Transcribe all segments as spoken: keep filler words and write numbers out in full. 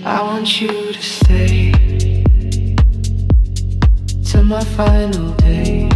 I want you to stay till my final day,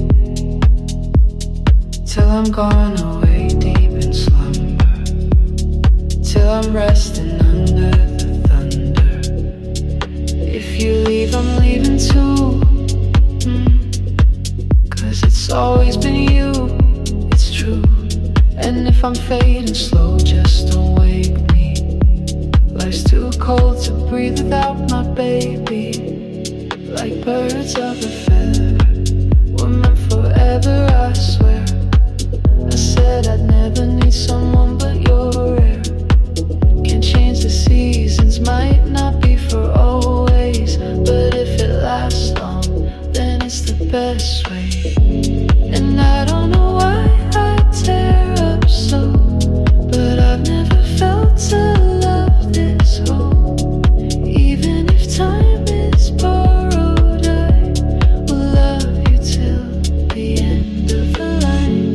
till I'm gone away deep in slumber, till I'm resting under the thunder. If you leave, I'm leaving too, mm. Cause it's always been you, it's true. And if I'm fading slow, just don't wake me. Life's too cold to breathe without my baby. Like birds of a feather, we're meant forever, I swear. I said I'd never need someone but you're rare. Can't change the seasons, might not be for always, but if it lasts long, then it's the best way. And I don't know why I tear up so, but I've never felt a love this whole. Even if time is borrowed, I will love you till the end of the line.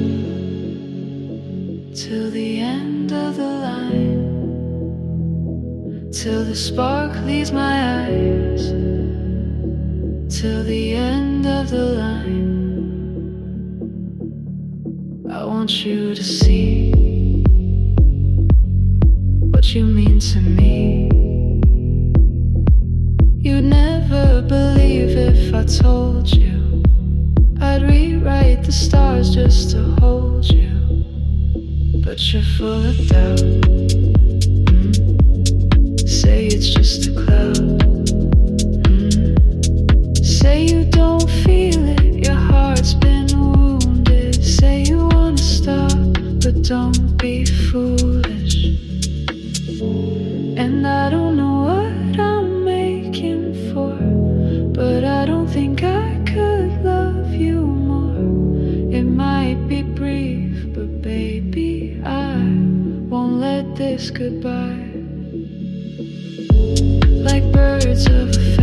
Till the end of the line. Till the spark leaves my eyes. Till the end of the line. I want you to see what you mean to me. You'd never believe if I told you I'd rewrite the stars just to hold you. But you're full of doubt, mm. Say it's just a cloud, mm. Say you don't feel it, your heart's been wounded. Say you wanna stop, but don't be foolish. And I don't know what I'm making for, but I don't think I could love you more. It might be brief, but baby, I won't let this goodbye. Like birds of a feather,